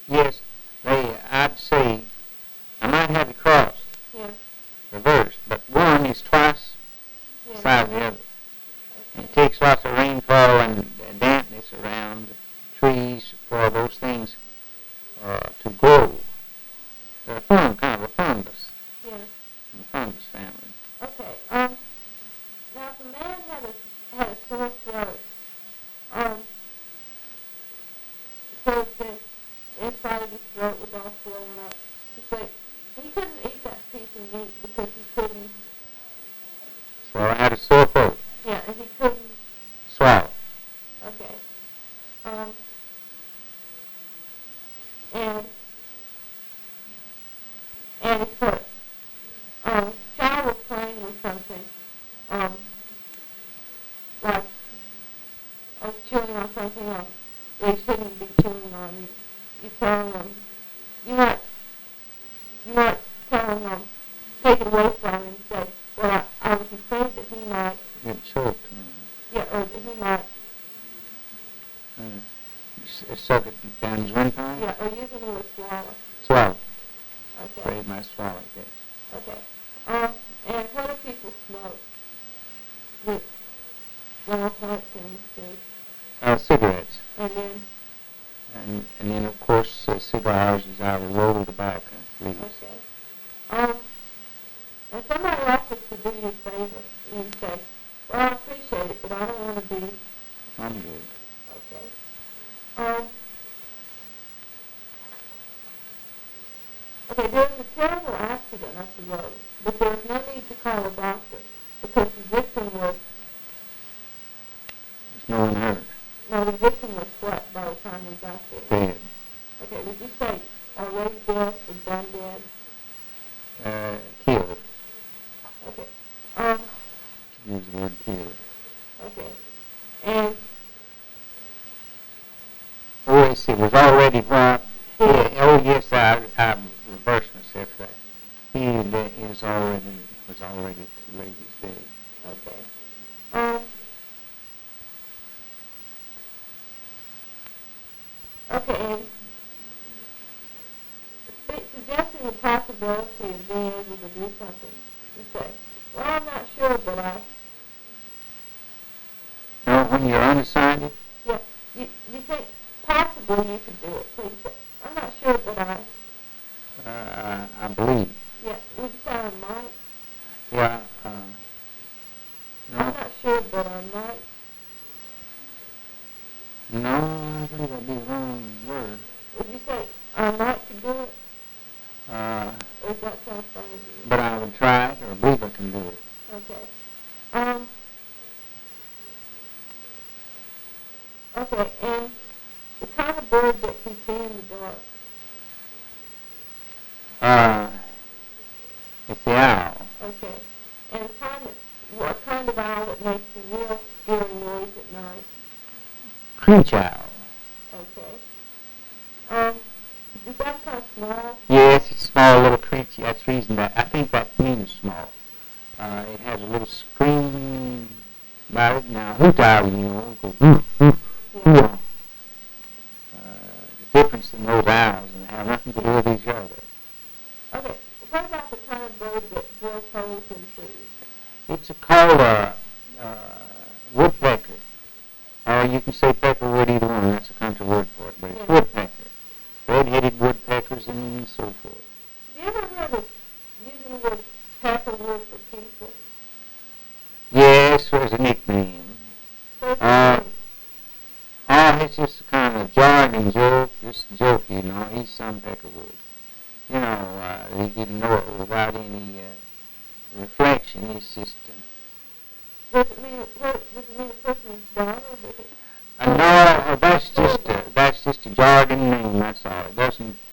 Yes, I'd say, I might have it crossed, Yeah. reversed, but one is twice the Yeah. size of the other. Okay. It takes lots of rainfall and dampness around trees for those things to grow. They're kind of a fungus, Yeah. from the fungus family. Okay. Now if a man had a sore throat, so the inside of his throat was all swollen up, he said he couldn't eat that piece of meat because he couldn't. So I had a sore throat. Yeah, and he couldn't Swallow. Okay. And his hurt. Child was playing with something, like chewing on something else they shouldn't be chewing on. You tell them, you might tell them, take it away from him and say, well, I was afraid that he might. Get choked. Yeah, or that he might. Suck it down his windpipe? Yeah, or use the word swallow. Swallow. Okay. Afraid my swallow, yes. Okay. And what do people smoke? With what things too? Cigarettes. And then? And then, of course, cigars is our rolled tobacco, please. Okay. And somebody offers to do you a favor, and you say, well, I appreciate it, but I don't want to be. I'm good. Okay. Okay, there was a terrible accident up the road, but there was no need to call a doctor because the victim was. There's no one hurt. No, the victim was what by the time we got there? Dead. Okay, would you say already dead or done dead? Killed. Okay. Use the word killed. Okay. And. Oh, yes, it was already what? Yeah, oh, yes, I reversed myself there. He was already too late, he's dead. Okay. Okay, and suggesting the possibility of being able to do something, you say, well, I'm not sure, but I. No, when you're undecided? Yeah, you think possibly you could do it, please say, I'm not sure, but I. I believe. Yeah, would you say I might? Yeah, no. I'm not sure, but I might. No, I believe that'd be the wrong word. Would you say I might could do it? Or does that sound funny to you? But I would try it, or believe I can do it. Okay. Okay, and the kind of bird that can see in the dark. It's the owl. Okay. And what kind of owl that makes a real scary noise at night? Creech owl. Okay. Is that kind of small? Yes, it's small, little creature. That's the reason I think that means small. It has a little scream about it. Now, hoot owl, it goes, Yeah. The difference in those owls and have nothing to do with each other. Okay. What about the kind of bird that drills holes in trees? It's called a woodpecker. Or you can say peckerwood, either one. That's a country word for it. But it's woodpecker. Red-headed woodpeckers and so forth. Have you ever heard of using the word peckerwood for people? Yes, it was a nickname. It's just a kind of jargon joke. Just a joke, He's some peckerwood. He didn't know it without any reflection. It's just. Does it mean the person is dumb, or does it? No, that's just a jargon name. That's all. It doesn't